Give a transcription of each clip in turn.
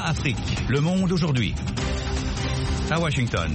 Afrique. Le monde aujourd'hui. À Washington.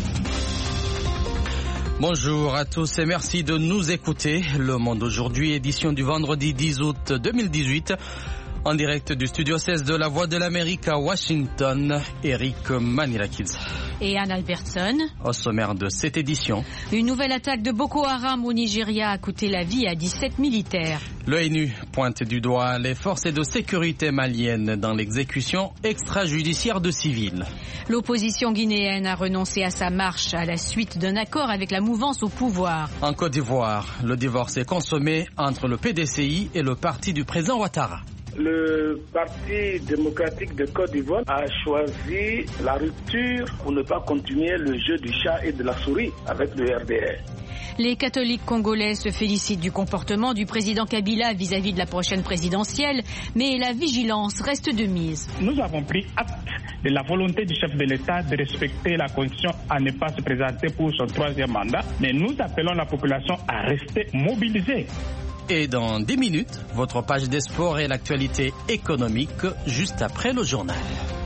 Bonjour à tous et merci de nous écouter. Le monde aujourd'hui, édition du vendredi 10 août 2018. En direct du studio 16 de la Voix de l'Amérique à Washington, Eric Manirakis. Et Anne Albertson. Au sommaire de cette édition. Une nouvelle attaque de Boko Haram au Nigeria a coûté la vie à 17 militaires. L'ONU pointe du doigt les forces de sécurité maliennes dans l'exécution extrajudiciaire de civils. L'opposition guinéenne a renoncé à sa marche à la suite d'un accord avec la mouvance au pouvoir. En Côte d'Ivoire, le divorce est consommé entre le PDCI et le parti du président Ouattara. Le Parti démocratique de Côte d'Ivoire a choisi la rupture pour ne pas continuer le jeu du chat et de la souris avec le RDR. Les catholiques congolais se félicitent du comportement du président Kabila vis-à-vis de la prochaine présidentielle, mais la vigilance reste de mise. Nous avons pris acte de la volonté du chef de l'État de respecter la condition à ne pas se présenter pour son troisième mandat, mais nous appelons la population à rester mobilisée. Et dans 10 minutes, votre page des sports et l'actualité économique juste après le journal.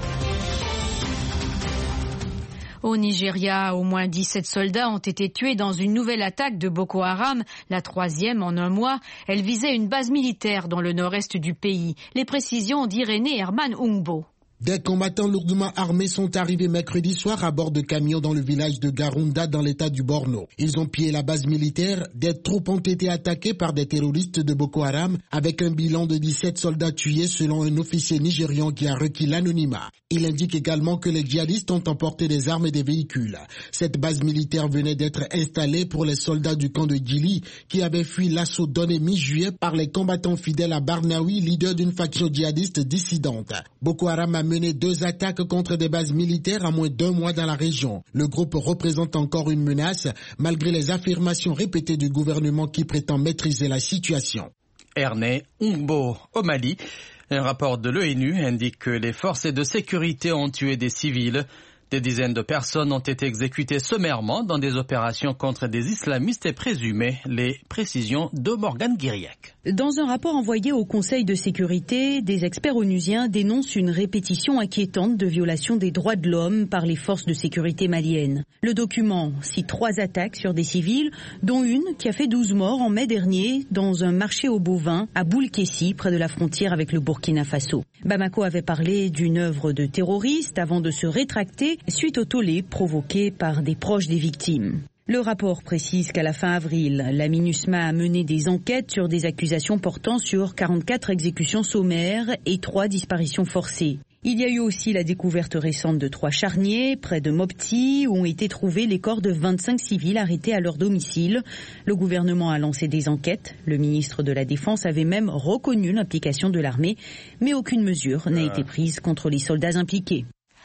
Au Nigeria, au moins 17 soldats ont été tués dans une nouvelle attaque de Boko Haram, la troisième en un mois. Elle visait une base militaire dans le nord-est du pays. Les précisions d'Irénée Herman Ungbo. Des combattants lourdement armés sont arrivés mercredi soir à bord de camions dans le village de Garunda dans l'état du Borno. Ils ont pillé la base militaire. Des troupes ont été attaquées par des terroristes de Boko Haram avec un bilan de 17 soldats tués selon un officier nigérian qui a requis l'anonymat. Il indique également que les djihadistes ont emporté des armes et des véhicules. Cette base militaire venait d'être installée pour les soldats du camp de Djili qui avaient fui l'assaut donné mi-juillet par les combattants fidèles à Barnawi, leader d'une faction djihadiste dissidente. Boko Haram a mené 2 attaques contre des bases militaires en moins d'1 mois dans la région. Le groupe représente encore une menace malgré les affirmations répétées du gouvernement qui prétend maîtriser la situation. Ernest Ungbo au Mali. Un rapport de l'ONU indique que les forces de sécurité ont tué des civils. Des dizaines de personnes ont été exécutées sommairement dans des opérations contre des islamistes présumés. Les précisions de Morgane Guiriac. Dans un rapport envoyé au Conseil de sécurité, des experts onusiens dénoncent une répétition inquiétante de violations des droits de l'homme par les forces de sécurité maliennes. Le document cite 3 attaques sur des civils, dont une qui a fait 12 morts en mai dernier dans un marché aux bovins à Boulkessi, près de la frontière avec le Burkina Faso. Bamako avait parlé d'une œuvre de terroriste avant de se rétracter suite au tollé provoqué par des proches des victimes. Le rapport précise qu'à la fin avril, la MINUSMA a mené des enquêtes sur des accusations portant sur 44 exécutions sommaires et 3 disparitions forcées. Il y a eu aussi la découverte récente de 3 charniers près de Mopti où ont été trouvés les corps de 25 civils arrêtés à leur domicile. Le gouvernement a lancé des enquêtes. Le ministre de la Défense avait même reconnu l'implication de l'armée, mais aucune mesure n'a été prise contre les soldats impliqués.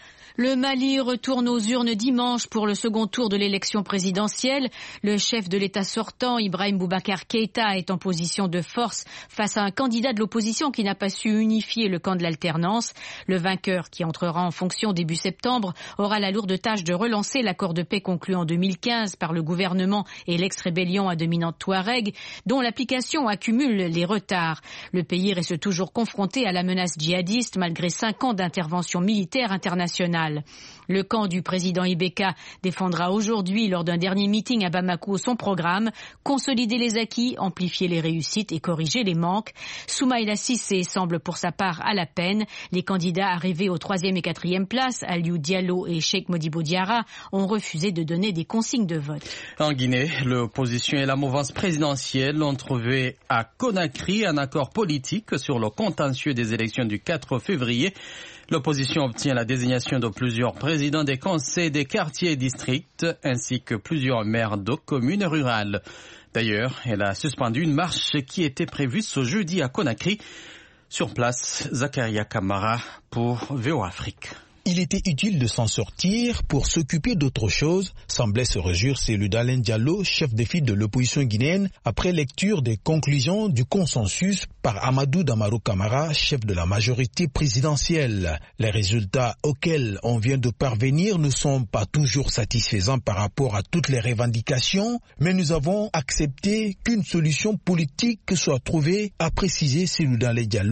Le Mali retourne aux urnes dimanche pour le second tour de l'élection présidentielle. Le chef de l'État sortant, Ibrahim Boubacar Keïta, est en position de force face à un candidat de l'opposition qui n'a pas su unifier le camp de l'alternance. Le vainqueur, qui entrera en fonction début septembre, aura la lourde tâche de relancer l'accord de paix conclu en 2015 par le gouvernement et l'ex-rébellion à dominante Touareg, dont l'application accumule les retards. Le pays reste toujours confronté à la menace djihadiste malgré 5 ans d'intervention militaire internationale. Le camp du président Ibeka défendra aujourd'hui, lors d'un dernier meeting à Bamako, son programme, consolider les acquis, amplifier les réussites et corriger les manques. Soumaïla Cissé semble pour sa part à la peine. Les candidats arrivés aux 3e et 4e places, Aliou Diallo et Cheikh Modibo Diarra, ont refusé de donner des consignes de vote. En Guinée, l'opposition et la mouvance présidentielle ont trouvé à Conakry un accord politique sur le contentieux des élections du 4 février. L'opposition obtient la désignation de plusieurs présidents des conseils des quartiers et districts, ainsi que plusieurs maires de communes rurales. D'ailleurs, elle a suspendu une marche qui était prévue ce jeudi à Conakry. Sur place, Zakaria Kamara pour VOA Afrique. Il était utile de s'en sortir pour s'occuper d'autre chose, semblait se réjouir celui d'Alain Diallo, chef de file de l'opposition guinéenne, après lecture des conclusions du consensus par Amadou Damaro Camara, chef de la majorité présidentielle. Les résultats auxquels on vient de parvenir ne sont pas toujours satisfaisants par rapport à toutes les revendications, mais nous avons accepté qu'une solution politique soit trouvée, a précisé celui d'Alain Diallo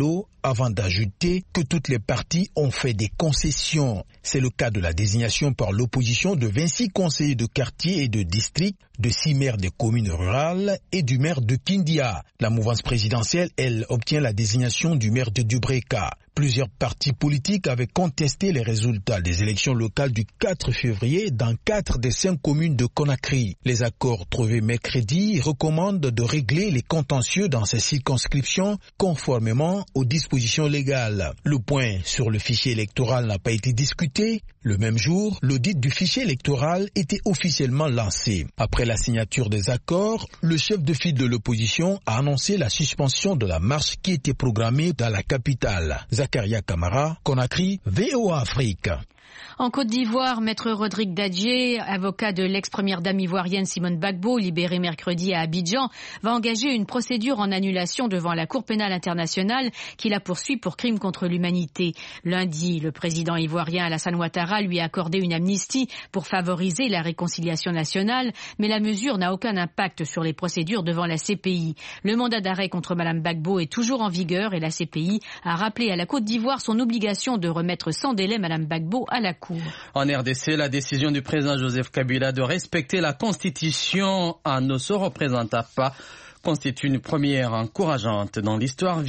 avant d'ajouter que toutes les parties ont fait des concessions. C'est le cas de la désignation par l'opposition de 26 conseillers de quartier et de district, de 6 maires des communes rurales et du maire de Kindia. La mouvance présidentielle, elle, obtient la désignation du maire de Dubreka. Plusieurs partis politiques avaient contesté les résultats des élections locales du 4 février dans 4 des 5 communes de Conakry. Les accords trouvés mercredi recommandent de régler les contentieux dans ces circonscriptions conformément aux dispositions légales. Le point sur le fichier électoral n'a pas été discuté. Le même jour, l'audit du fichier électoral était officiellement lancé. Après la signature des accords, le chef de file de l'opposition a annoncé la suspension de la marche qui était programmée dans la capitale. Zakaria Kamara, Conakry, VOA Afrique. En Côte d'Ivoire, Maître Rodrigue Dadjié, avocat de l'ex-première dame ivoirienne Simone Gbagbo, libérée mercredi à Abidjan, va engager une procédure en annulation devant la Cour pénale internationale qui la poursuit pour crimes contre l'humanité. Lundi, le président ivoirien Alassane Ouattara lui a accordé une amnistie pour favoriser la réconciliation nationale, mais la mesure n'a aucun impact sur les procédures devant la CPI. Le mandat d'arrêt contre Mme Gbagbo est toujours en vigueur et la CPI a rappelé à la Côte d'Ivoire son obligation de remettre sans délai Mme Gbagbo à la Cour. En RDC, la décision du président Joseph Kabila de respecter la Constitution en ne se représentant pas constitue une première encourageante dans l'histoire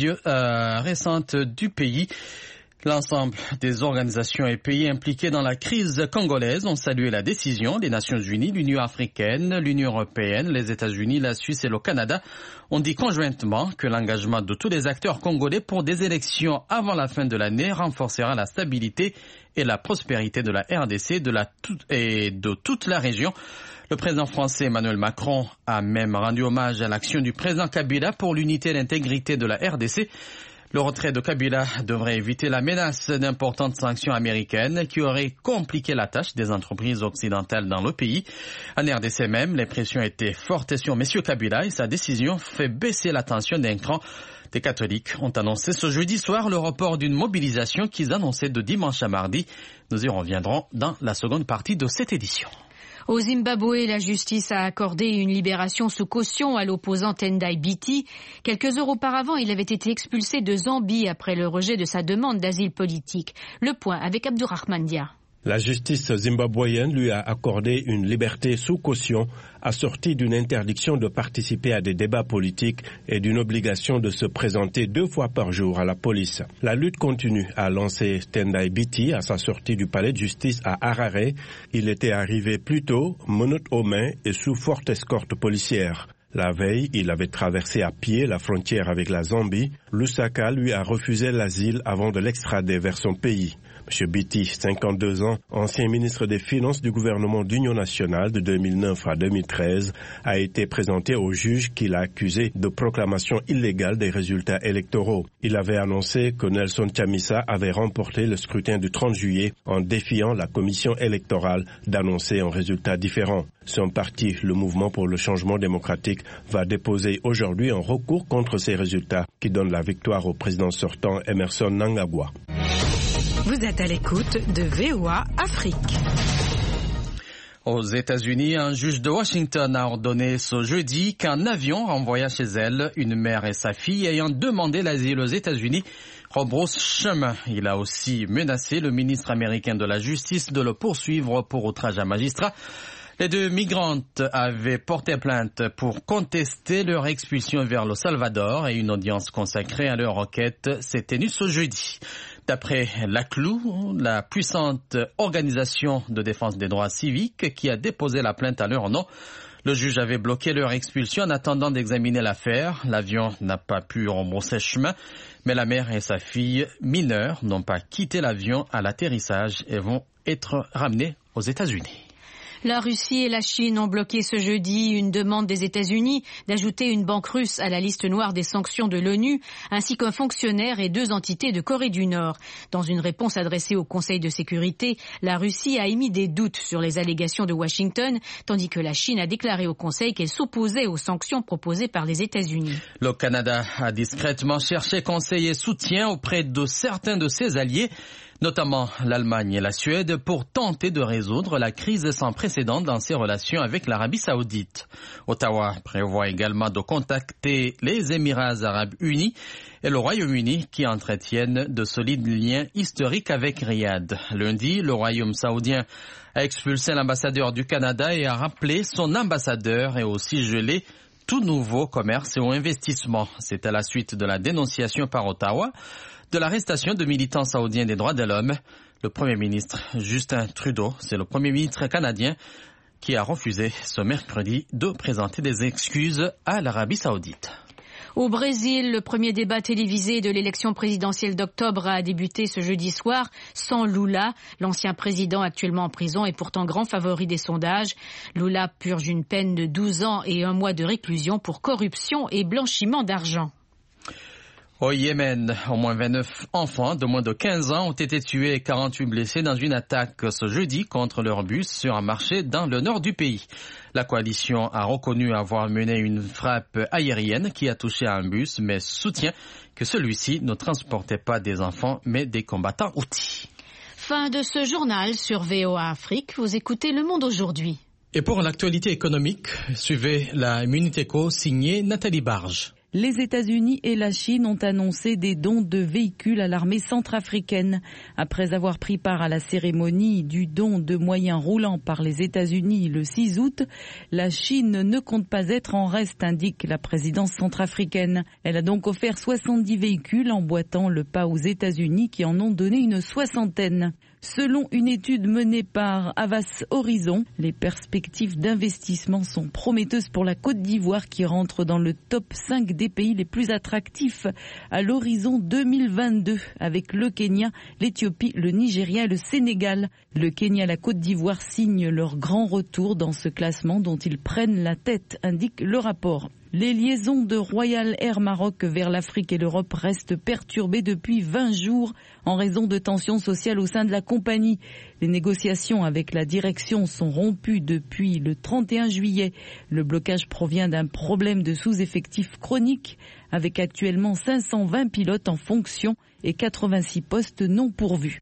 récente du pays. L'ensemble des organisations et pays impliqués dans la crise congolaise ont salué la décision. Les Nations Unies, l'Union africaine, l'Union européenne, les États-Unis, la Suisse et le Canada ont dit conjointement que l'engagement de tous les acteurs congolais pour des élections avant la fin de l'année renforcera la stabilité et la prospérité de la RDC et de toute la région. Le président français Emmanuel Macron a même rendu hommage à l'action du président Kabila pour l'unité et l'intégrité de la RDC. Le retrait de Kabila devrait éviter la menace d'importantes sanctions américaines qui auraient compliqué la tâche des entreprises occidentales dans le pays. En RDC même, les pressions étaient fortes sur M. Kabila et sa décision fait baisser la tension d'un cran. Les catholiques ont annoncé ce jeudi soir le report d'une mobilisation qu'ils annonçaient de dimanche à mardi. Nous y reviendrons dans la seconde partie de cette édition. Au Zimbabwe, la justice a accordé une libération sous caution à l'opposant Tendai Biti. Quelques heures auparavant, il avait été expulsé de Zambie après le rejet de sa demande d'asile politique. Le point avec Abdourahmane Dia. La justice zimbabwéenne lui a accordé une liberté sous caution assortie d'une interdiction de participer à des débats politiques et d'une obligation de se présenter 2 fois par jour à la police. La lutte continue, a lancé Tendai Biti à sa sortie du palais de justice à Harare. Il était arrivé plus tôt, menottes aux mains et sous forte escorte policière. La veille, il avait traversé à pied la frontière avec la Zambie. Lusaka lui a refusé l'asile avant de l'extrader vers son pays. M. Biti, 52 ans, ancien ministre des Finances du gouvernement d'Union nationale de 2009 à 2013, a été présenté au juge qui l'a accusé de proclamation illégale des résultats électoraux. Il avait annoncé que Nelson Chamisa avait remporté le scrutin du 30 juillet en défiant la commission électorale d'annoncer un résultat différent. Son parti, le Mouvement pour le changement démocratique, va déposer aujourd'hui un recours contre ces résultats qui donnent la victoire au président sortant Emmerson Mnangagwa. Vous êtes à l'écoute de VOA Afrique. Aux États-Unis, un juge de Washington a ordonné ce jeudi qu'un avion renvoya chez elle une mère et sa fille ayant demandé l'asile aux États-Unis rebrousse chemin. Il a aussi menacé le ministre américain de la Justice de le poursuivre pour outrage à magistrat. Les 2 migrantes avaient porté plainte pour contester leur expulsion vers le Salvador et une audience consacrée à leur requête s'est tenue ce jeudi. D'après l'ACLU, la puissante organisation de défense des droits civiques qui a déposé la plainte à leur nom, le juge avait bloqué leur expulsion en attendant d'examiner l'affaire. L'avion n'a pas pu rembourser chemin, mais la mère et sa fille mineure n'ont pas quitté l'avion à l'atterrissage et vont être ramenées aux États-Unis. La Russie et la Chine ont bloqué ce jeudi une demande des États-Unis d'ajouter une banque russe à la liste noire des sanctions de l'ONU, ainsi qu'un fonctionnaire et 2 entités de Corée du Nord. Dans une réponse adressée au Conseil de sécurité, la Russie a émis des doutes sur les allégations de Washington, tandis que la Chine a déclaré au Conseil qu'elle s'opposait aux sanctions proposées par les États-Unis. Le Canada a discrètement cherché conseil et soutien auprès de certains de ses alliés. notamment l'Allemagne et la Suède, pour tenter de résoudre la crise sans précédent dans ses relations avec l'Arabie saoudite. Ottawa prévoit également de contacter les Émirats arabes unis et le Royaume-Uni qui entretiennent de solides liens historiques avec Riyad. Lundi, le Royaume saoudien a expulsé l'ambassadeur du Canada et a rappelé son ambassadeur et aussi gelé tout nouveau commerce ou investissement. C'est à la suite de la dénonciation par Ottawa de l'arrestation de militants saoudiens des droits de l'homme. Le Premier ministre Justin Trudeau, c'est le Premier ministre canadien qui a refusé ce mercredi de présenter des excuses à l'Arabie saoudite. Au Brésil, le premier débat télévisé de l'élection présidentielle d'octobre a débuté ce jeudi soir sans Lula. L'ancien président actuellement en prison est pourtant grand favori des sondages. Lula purge une peine de 12 ans et 1 mois de réclusion pour corruption et blanchiment d'argent. Au Yémen, au moins 29 enfants de moins de 15 ans ont été tués et 48 blessés dans une attaque ce jeudi contre leur bus sur un marché dans le nord du pays. La coalition a reconnu avoir mené une frappe aérienne qui a touché un bus, mais soutient que celui-ci ne transportait pas des enfants, mais des combattants houthis. Fin de ce journal sur VOA Afrique. Vous écoutez Le Monde aujourd'hui. Et pour l'actualité économique, suivez la Minute Éco signée Nathalie Barge. Les États-Unis et la Chine ont annoncé des dons de véhicules à l'armée centrafricaine. Après avoir pris part à la cérémonie du don de moyens roulants par les États-Unis le 6 août, la Chine ne compte pas être en reste, indique la présidence centrafricaine. Elle a donc offert 70 véhicules, emboîtant le pas aux États-Unis qui en ont donné une 60aine. Selon une étude menée par Havas Horizon, les perspectives d'investissement sont prometteuses pour la Côte d'Ivoire qui rentre dans le top 5 des pays les plus attractifs à l'horizon 2022 avec le Kenya, l'Éthiopie, le Nigeria et le Sénégal. Le Kenya et la Côte d'Ivoire signent leur grand retour dans ce classement dont ils prennent la tête, indique le rapport. Les liaisons de Royal Air Maroc vers l'Afrique et l'Europe restent perturbées depuis 20 jours en raison de tensions sociales au sein de la compagnie. Les négociations avec la direction sont rompues depuis le 31 juillet. Le blocage provient d'un problème de sous-effectif chronique avec actuellement 520 pilotes en fonction et 86 postes non pourvus.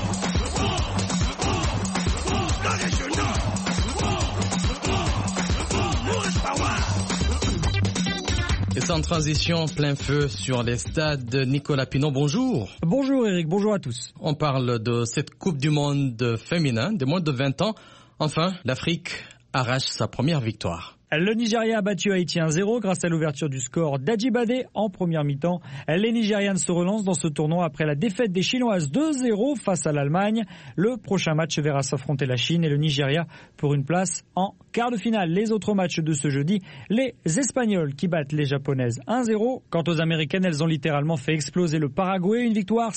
Et sans transition, plein feu sur les stades. Nicolas Pinon, bonjour. Bonjour Eric, bonjour à tous. On parle de cette Coupe du Monde féminin de moins de 20 ans. Enfin, l'Afrique arrache sa première victoire. Le Nigeria a battu Haïti 1-0 grâce à l'ouverture du score d'Adjibade en première mi-temps. Les Nigérianes se relancent dans ce tournoi après la défaite des Chinoises 2-0 face à l'Allemagne. Le prochain match verra s'affronter la Chine et le Nigeria pour une place en quart de finale. Les autres matchs de ce jeudi, les Espagnols qui battent les Japonaises 1-0. Quant aux Américaines, elles ont littéralement fait exploser le Paraguay, une victoire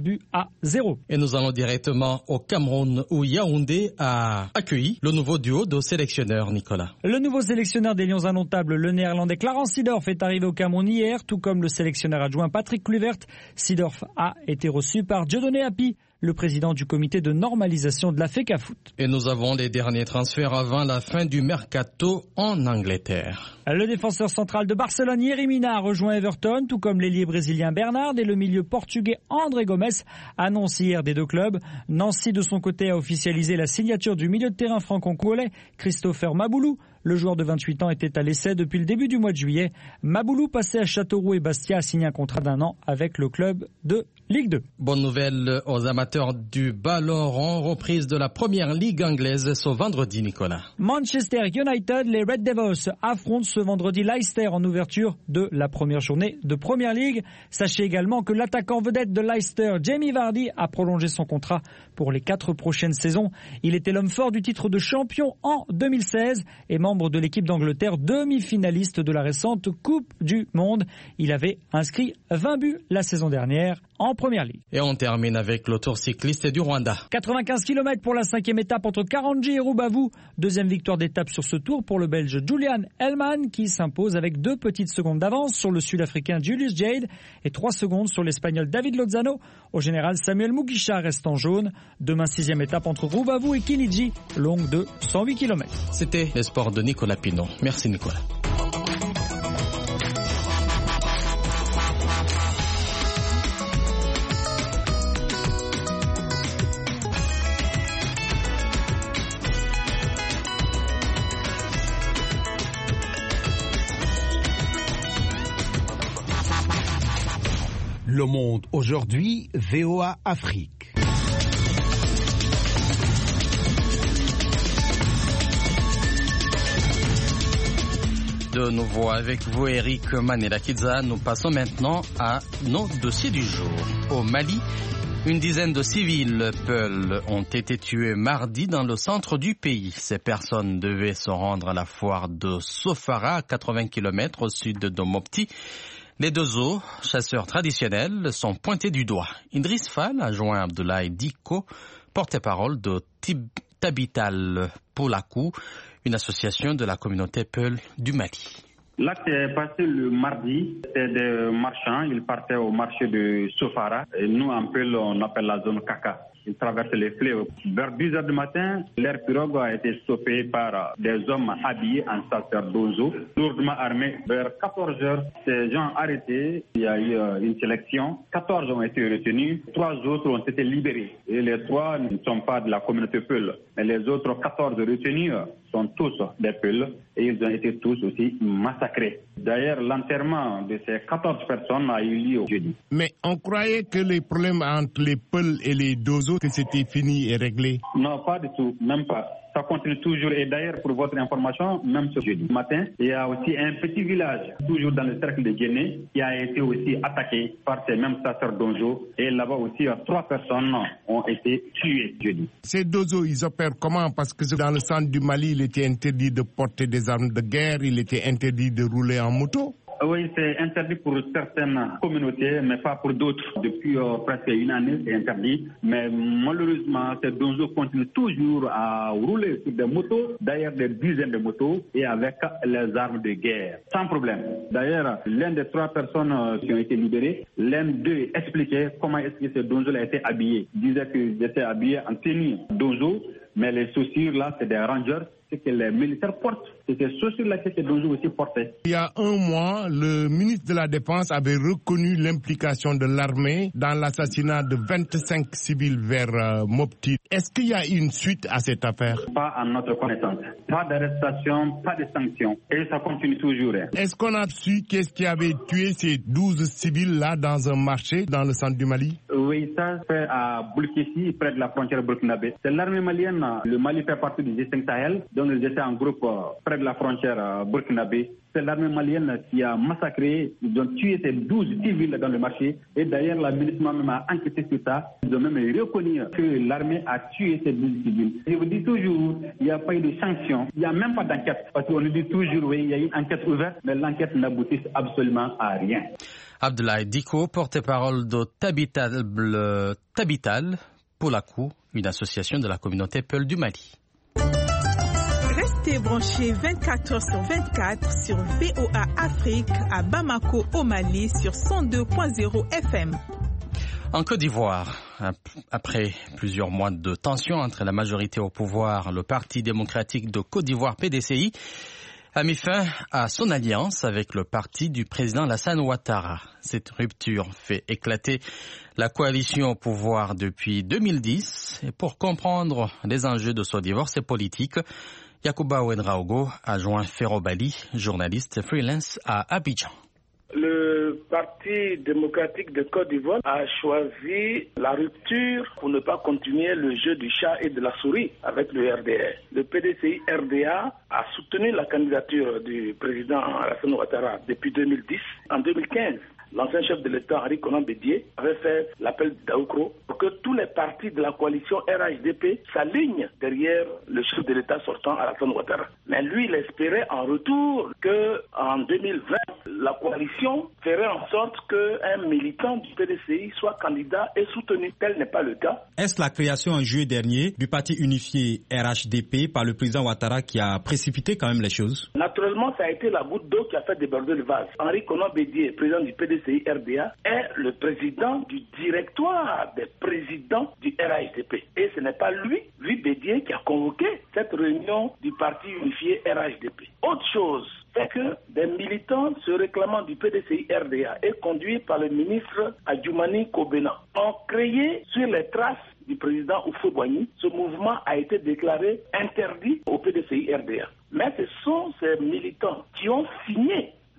6-0. Et nous allons directement au Cameroun où Yaoundé a accueilli le nouveau duo de sélectionneurs, Nicolas. Le nouveau sélectionneur des Lions indomptables, le néerlandais Clarence Seedorf, est arrivé au Cameroun hier, tout comme le sélectionneur adjoint Patrick Kluivert. Seedorf a été reçu par Dieudonné Hapi, le président du comité de normalisation de la FECAFOOT. Et nous avons les derniers transferts avant la fin du mercato en Angleterre. Le défenseur central de Barcelone, Yerry Mina, a rejoint Everton, tout comme l'ailier brésilien Bernard et le milieu portugais André Gomes, annonce hier des deux clubs. Nancy, de son côté, a officialisé la signature du milieu de terrain franco-congolais Christopher Maboulou. Le joueur de 28 ans était à l'essai depuis le début du mois de juillet. Maboulou, passé à Châteauroux et Bastia, a signé un contrat d'1 an avec le club de Ligue 2. Bonne nouvelle aux amateurs du ballon rond, reprise de la première ligue anglaise ce vendredi, Nicolas. Manchester United, les Red Devils affrontent ce vendredi Leicester en ouverture de la première journée de Premier League. Sachez également que l'attaquant vedette de Leicester, Jamie Vardy, a prolongé son contrat pour les 4 prochaines saisons. Il était l'homme fort du titre de champion en 2016 et membre de l'équipe d'Angleterre, demi-finaliste de la récente Coupe du Monde. Il avait inscrit 20 buts la saison dernière en Première Ligue. Et on termine avec le Tour cycliste du Rwanda. 95 km pour la 5e étape entre Karongi et Rubavu. Deuxième victoire d'étape sur ce tour pour le Belge Julian Hellman qui s'impose avec 2 petites secondes d'avance sur le Sud-Africain Julius Jade et 3 secondes sur l'Espagnol David Lozano. Au général, Samuel Mugisha reste en jaune. Demain, 6e étape entre Rubavu et Kinigi, longue de 108 km. C'était les sports de Nicolas Pinon. Merci Nicolas. Le Monde aujourd'hui, VOA Afrique. De nouveau avec vous, Eric Manela-Kidza, nous passons maintenant à nos dossiers du jour. Au Mali, une dizaine de civils Peul ont été tués mardi dans le centre du pays. Ces personnes devaient se rendre à la foire de Sofara, à 80 km au sud de Mopti. Les deux eaux, chasseurs traditionnels, sont pointés du doigt. Idriss Fall a joint Abdoulaye Diko, porte-parole de Tabital Poulakou, une association de la communauté Peul du Mali. L'acte est passé le mardi. C'était des marchands. Ils partaient au marché de Sofara. Et nous, en Peul, on appelle la zone Kaka. Ils traversaient les fleuves. Vers 10 h du matin, leur pirogue a été stoppée par des hommes habillés en sacerdoce, lourdement armés. Vers 14 h, ces gens arrêtés. Il y a eu une sélection. 14 ont été retenus. 3 autres ont été libérés. Et les 3 ne sont pas de la communauté Peul. Mais les autres 14 retenus sont tous des Peuls et ils ont été tous aussi massacrés. D'ailleurs, l'enterrement de ces 14 personnes a eu lieu jeudi. Mais on croyait que les problèmes entre les Peuls et les Dozo, que c'était fini et réglé. Non, pas du tout, même pas. Ça continue toujours. Et d'ailleurs, pour votre information, même ce jeudi matin, il y a aussi un petit village, toujours dans le cercle de Guinée, qui a été aussi attaqué par ces mêmes chasseurs Dozo. Et là-bas aussi, 3 personnes ont été tuées jeudi. Ces Dozo, ils opèrent comment? Parce que dans le centre du Mali, il était interdit de porter des armes de guerre, il était interdit de rouler en moto. Oui, c'est interdit pour certaines communautés, mais pas pour d'autres. Depuis presque une année, c'est interdit. Mais malheureusement, ces Dozo continuent toujours à rouler sur des motos, d'ailleurs des dizaines de motos, et avec les armes de guerre, sans problème. D'ailleurs, l'un des 3 personnes qui ont été libérées, l'un d'eux expliquait comment est-ce que ces Dozo a été habillé. Il disait qu'ils étaient habillés en tenue Dozo, mais les chaussures là, c'est des rangers. C'est que les militaires portent. C'est ces chaussures-là que ces Dozo aussi portaient. Il y a un mois, le ministre de la Défense avait reconnu l'implication de l'armée dans l'assassinat de 25 civils vers Mopti. Est-ce qu'il y a une suite à cette affaire? Pas à notre connaissance. Pas d'arrestation, pas de sanctions. Et ça continue toujours. Est-ce qu'on a su qu'est-ce qui avait tué ces 12 civils-là dans un marché dans le centre du Mali? Oui, ça fait à Boulkessi, près de la frontière burkinabé. C'est l'armée malienne. Le Mali fait partie du G5 Sahel. Donc ils étaient en groupe près de la frontière burkinabé. C'est l'armée malienne qui a massacré, ils ont tué ces 12 civils dans le marché. Et d'ailleurs, la ministre même a enquêté sur ça. Ils ont même reconnu que l'armée a tué ces 12 civils. Je vous dis toujours, il n'y a pas eu de sanctions. Il n'y a même pas d'enquête. Parce qu'on nous dit toujours, oui, il y a eu une enquête ouverte, mais l'enquête n'aboutit absolument à rien. Abdoulaye Diko, porte-parole de Tabital Poulakou, une association de la communauté Peul du Mali. Restez branchés 24h/24 sur VOA Afrique à Bamako au Mali sur 102.0 FM. En Côte d'Ivoire, après plusieurs mois de tension entre la majorité au pouvoir, le Parti démocratique de Côte d'Ivoire, PDCI, a mis fin à son alliance avec le parti du président Alassane Ouattara. Cette rupture fait éclater la coalition au pouvoir depuis 2010. Et pour comprendre les enjeux de ce divorce politique, Yacouba Ouedraogo a joint Ferro Bali, journaliste freelance à Abidjan. Le Parti démocratique de Côte d'Ivoire a choisi la rupture pour ne pas continuer le jeu du chat et de la souris avec le RDA. Le PDCI RDA a soutenu la candidature du président Alassane Ouattara depuis 2010. En 2015, l'ancien chef de l'État, Henri Konan Bédié, avait fait l'appel d'Aoukro pour que tous les partis de la coalition RHDP s'alignent derrière le chef de l'État sortant, Alassane Ouattara. Mais lui, il espérait en retour qu'en 2020, la coalition ferait en sorte qu'un militant du PDCI soit candidat et soutenu. Tel n'est pas le cas. Est-ce la création en juillet dernier du parti unifié RHDP par le président Ouattara qui a précipité quand même les choses? Naturellement, ça a été la goutte d'eau qui a fait déborder le vase. Henri Konan Bédié, président du PDCI RDA, est le président du directoire des présidents du RHDP. Et ce n'est pas lui Bédié, qui a convoqué cette réunion du parti unifié RHDP. Autre chose, c'est que des militants se réclamant du PDCI RDA et conduits par le ministre Adjoumani Kobena ont créé sur les traces du président Houphouët-Boigny. Ce mouvement a été déclaré interdit au PDCI RDA. Mais ce sont ces militants qui ont signé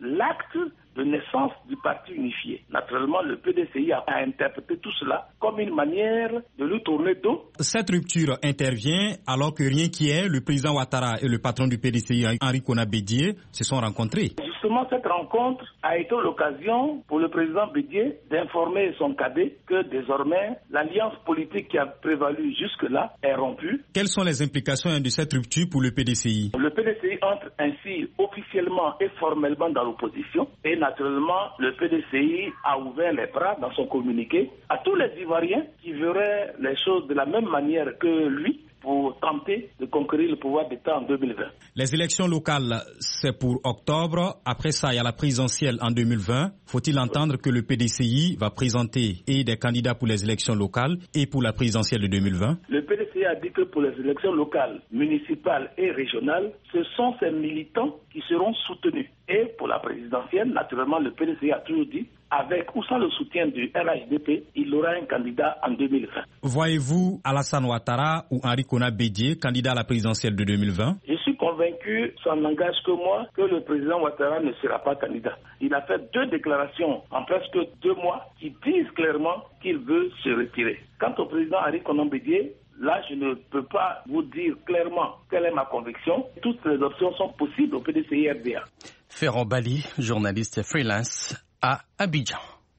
l'acte de naissance du parti unifié. Naturellement, le PDCI a interprété tout cela comme une manière de lui tourner dos. Cette rupture intervient alors que rien qui est, le président Ouattara et le patron du PDCI, Henri Konan Bédié, se sont rencontrés. Justement, cette rencontre a été l'occasion pour le président Bédié d'informer son cadet que désormais, l'alliance politique qui a prévalu jusque-là est rompue. Quelles sont les implications de cette rupture pour le PDCI? Le PDCI entre ainsi officiellement et formellement dans l'opposition et naturellement, le PDCI a ouvert les bras dans son communiqué à tous les Ivoiriens qui verraient les choses de la même manière que lui pour tenter de conquérir le pouvoir d'État en 2020. Les élections locales, c'est pour octobre. Après ça, il y a la présidentielle en 2020. Faut-il entendre que le PDCI va présenter des candidats pour les élections locales et pour la présidentielle de 2020? Le PDCI a dit que pour les élections locales, municipales et régionales, ce sont ces militants qui seront soutenus. Et pour la présidentielle, naturellement, le PDCI a toujours dit, avec ou sans le soutien du RHDP, il aura un candidat en 2020. Voyez-vous Alassane Ouattara ou Henri Konan Bédié candidat à la présidentielle de 2020? Je suis convaincu, ça n'engage que moi, que le président Ouattara ne sera pas candidat. Il a fait 2 déclarations en presque 2 mois qui disent clairement qu'il veut se retirer. Quant au président Henri Konan Bédié, là, je ne peux pas vous dire clairement quelle est ma conviction. Toutes les options sont possibles au PDCI-RDA. Ferron Bali, journaliste freelance à Abidjan.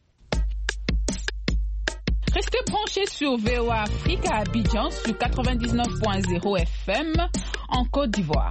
Restez branchés sur VOA Afrique à Abidjan sur 99.0 FM en Côte d'Ivoire.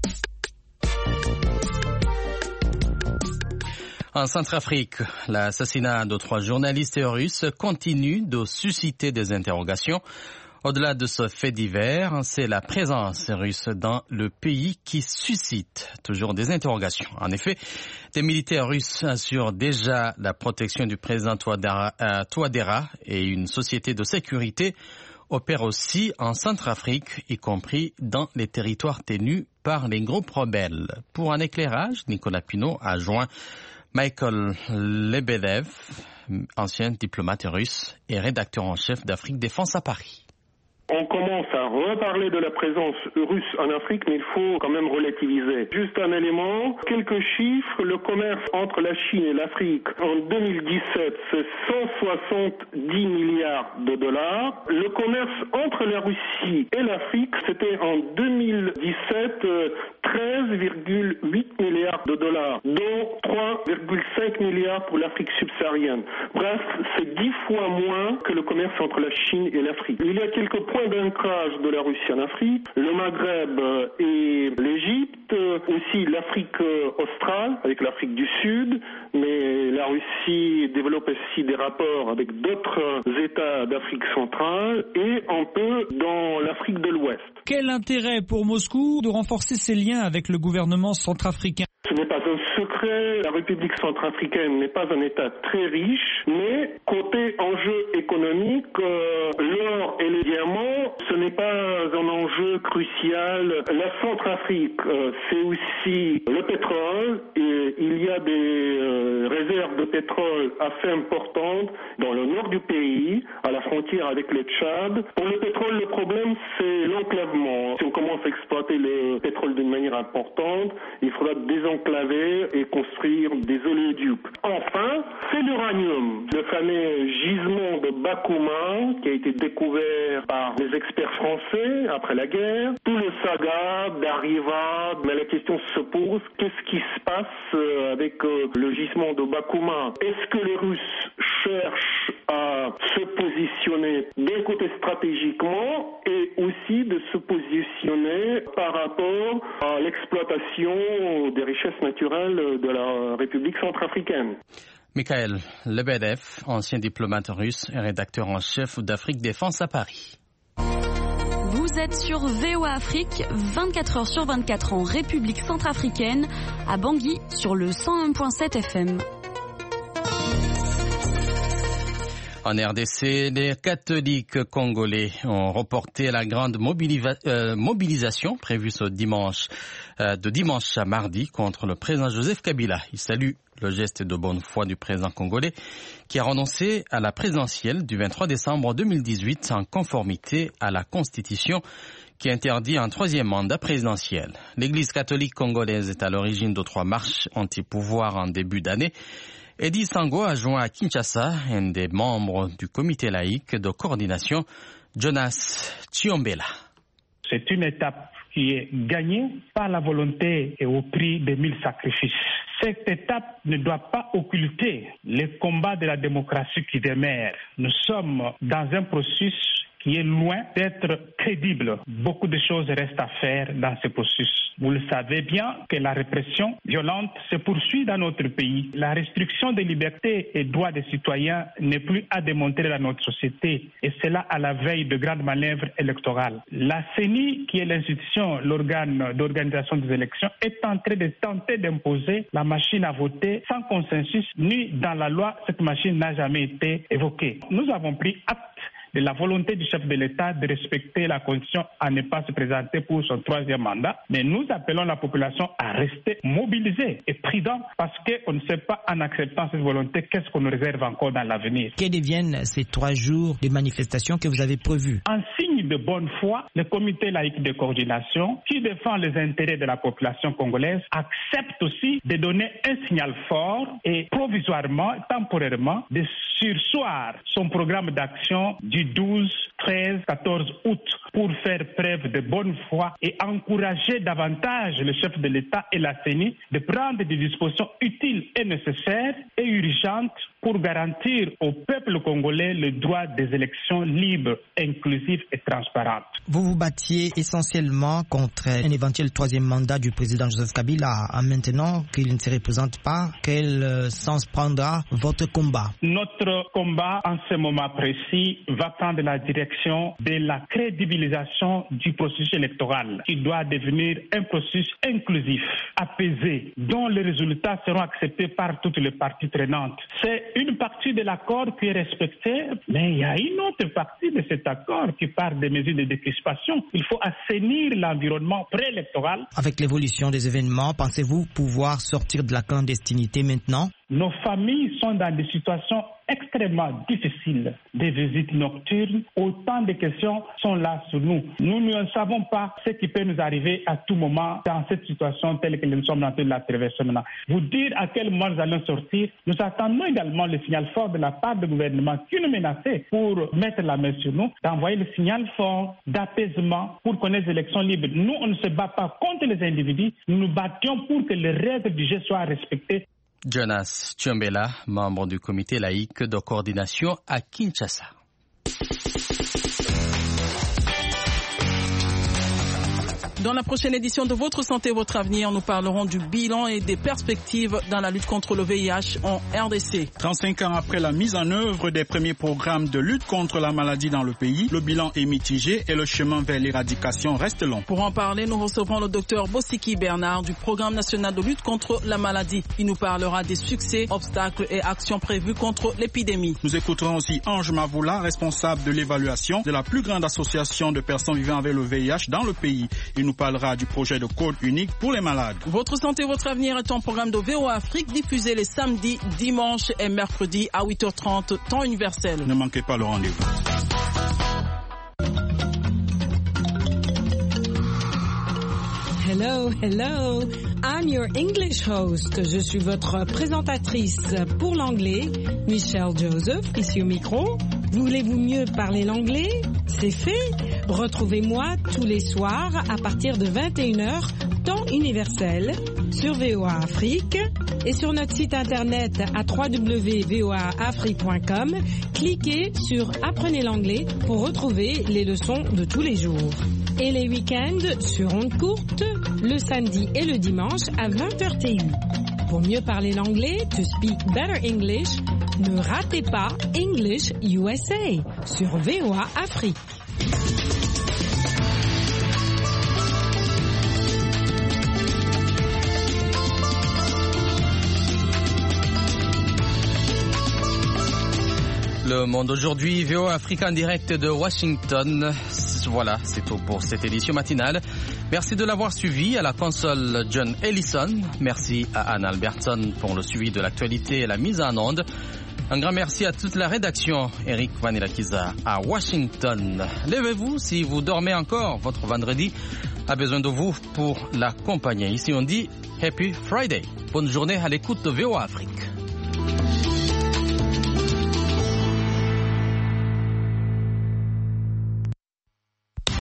En Centrafrique, l'assassinat de 3 journalistes russes continue de susciter des interrogations. Au-delà de ce fait divers, c'est la présence russe dans le pays qui suscite toujours des interrogations. En effet, des militaires russes assurent déjà la protection du président Touadéra et une société de sécurité opère aussi en Centrafrique, y compris dans les territoires tenus par les groupes rebelles. Pour un éclairage, Nicolas Pinault a joint Michael Lebedev, ancien diplomate russe et rédacteur en chef d'Afrique Défense à Paris. On commence à reparler de la présence russe en Afrique, mais il faut quand même relativiser. Juste un élément, quelques chiffres. Le commerce entre la Chine et l'Afrique en 2017, c'est 170 milliards de dollars. Le commerce entre la Russie et l'Afrique, c'était en 2017 13,8 milliards de dollars, dont 3,5 milliards pour l'Afrique subsaharienne. Bref, c'est 10 fois moins que le commerce entre la Chine et l'Afrique. Il y a quelques points d'ancrage de la Russie en Afrique, le Maghreb et l'Égypte, aussi l'Afrique australe avec l'Afrique du Sud, mais la Russie développe aussi des rapports avec d'autres États d'Afrique centrale et un peu dans l'Afrique de l'Ouest. Quel intérêt pour Moscou de renforcer ses liens avec le gouvernement centrafricain? Ce n'est pas un secret, la République centrafricaine n'est pas un État très riche, mais côté enjeu économique, l'or et les diamants, ce n'est pas un enjeu crucial. La Centrafrique, c'est aussi le pétrole, et il y a des réserves de pétrole assez importantes dans le nord du pays, à la frontière avec le Tchad. Pour le pétrole, le problème, c'est l'enclavement. Si on commence à exploiter le pétrole d'une manière importante, il faudra désenclaver et construire des oléoducs. Enfin, c'est l'uranium, le fameux gisement de Bakouma qui a été découvert par les experts français après la guerre. Tout le saga d'Arriva, mais la question se pose, qu'est-ce qui se passe avec le gisement de Bakouma? Est-ce que les Russes cherchent à se positionner d'un côté stratégiquement et aussi de se positionner par rapport à l'exploitation des richesses naturelles de la République centrafricaine? Michael Lebedev, ancien diplomate russe et rédacteur en chef d'Afrique Défense à Paris. Vous êtes sur VOA Afrique, 24 heures sur 24 en République centrafricaine, à Bangui sur le 101.7 FM. En RDC, les catholiques congolais ont reporté la grande mobilisation prévue ce dimanche, de dimanche à mardi contre le président Joseph Kabila. Il salue le geste de bonne foi du président congolais qui a renoncé à la présidentielle du 23 décembre 2018 en conformité à la Constitution qui interdit un troisième mandat présidentiel. L'Église catholique congolaise est à l'origine de 3 marches anti-pouvoir en début d'année. Eddie Sango a joint à Kinshasa un des membres du comité laïque de coordination, Jonas Chiombela. C'est une étape qui est gagnée par la volonté et au prix de 1000 sacrifices. Cette étape ne doit pas occulter les combats de la démocratie qui demeurent. Nous sommes dans un processus qui est loin d'être crédible. Beaucoup de choses restent à faire dans ce processus. Vous le savez bien que la répression violente se poursuit dans notre pays. La restriction des libertés et droits des citoyens n'est plus à démontrer dans notre société, et cela à la veille de grandes manœuvres électorales. La CENI, qui est l'institution, l'organe d'organisation des élections, est en train de tenter d'imposer la machine à voter sans consensus, ni dans la loi, cette machine n'a jamais été évoquée. Nous avons pris acte de la volonté du chef de l'État de respecter la condition à ne pas se présenter pour son troisième mandat. Mais nous appelons la population à rester mobilisée et prudent parce qu'on ne sait pas, en acceptant cette volonté, qu'est-ce qu'on nous réserve encore dans l'avenir. Que deviennent ces 3 jours de manifestation que vous avez prévus? En signe de bonne foi, le comité laïque de coordination, qui défend les intérêts de la population congolaise, accepte aussi de donner un signal fort et provisoirement, temporairement, de surseoir son programme d'action du 12, 13, 14 août pour faire preuve de bonne foi et encourager davantage le chef de l'État et la CENI de prendre des dispositions utiles et nécessaires et urgentes pour garantir au peuple congolais le droit des élections libres, inclusives et transparentes. Vous vous battiez essentiellement contre un éventuel troisième mandat du président Joseph Kabila. Maintenant qu'il ne se représente pas, quel sens prendra votre combat? Notre combat en ce moment précis va prendre la direction de la crédibilisation du processus électoral qui doit devenir un processus inclusif, apaisé, dont les résultats seront acceptés par toutes les parties prenantes. C'est une partie de l'accord qui est respectée, mais il y a une autre partie de cet accord qui parle des mesures de décrispation. Il faut assainir l'environnement préélectoral. Avec l'évolution des événements, pensez-vous pouvoir sortir de la clandestinité maintenant? Nos familles sont dans des situations extrêmement difficiles. Des visites nocturnes, autant de questions sont là sur nous. Nous ne savons pas ce qui peut nous arriver à tout moment dans cette situation telle que nous sommes en train de la traverser maintenant. Vous dire à quel moment nous allons sortir, nous attendons également le signal fort de la part du gouvernement qui nous menaçait pour mettre la main sur nous, d'envoyer le signal fort d'apaisement pour qu'on ait des élections libres. Nous, on ne se bat pas contre les individus, nous nous battions pour que les règles du jeu soient respectées. Jonas Chiombela, membre du comité laïque de coordination à Kinshasa. Dans la prochaine édition de Votre Santé, Votre Avenir, nous parlerons du bilan et des perspectives dans la lutte contre le VIH en RDC. 35 ans après la mise en œuvre des premiers programmes de lutte contre la maladie dans le pays, le bilan est mitigé et le chemin vers l'éradication reste long. Pour en parler, nous recevrons le docteur Bossiki Bernard du Programme national de lutte contre la maladie. Il nous parlera des succès, obstacles et actions prévues contre l'épidémie. Nous écouterons aussi Ange Mavoula, responsable de l'évaluation de la plus grande association de personnes vivant avec le VIH dans le pays. Il nous parlera du projet de code unique pour les malades. Votre santé, votre avenir est un programme de VOA Afrique diffusé les samedis, dimanches et mercredis à 8h30, temps universel. Ne manquez pas le rendez-vous. Hello, hello. I'm your English host. Je suis votre présentatrice pour l'anglais, Michelle Joseph, ici au micro. Voulez-vous mieux parler l'anglais? C'est fait. Retrouvez-moi tous les soirs à partir de 21h, temps universel, sur VOA Afrique et sur notre site internet à www.voaafrique.com. Cliquez sur Apprenez l'anglais pour retrouver les leçons de tous les jours. Et les week-ends sur ondes courtes, le samedi et le dimanche à 20h TU. Pour mieux parler l'anglais, to speak better English, ne ratez pas English USA sur VOA Afrique. Le Monde aujourd'hui, VOA Afrique en direct de Washington. Voilà, c'est tout pour cette édition matinale. Merci de l'avoir suivi. À la console, John Ellison. Merci à Anne Albertson pour le suivi de l'actualité et la mise en onde. Un grand merci à toute la rédaction. Eric Vanilla-Kiza à Washington. Levez-vous si vous dormez encore. Votre vendredi a besoin de vous pour l'accompagner. Ici on dit Happy Friday. Bonne journée à l'écoute de VOA Afrique.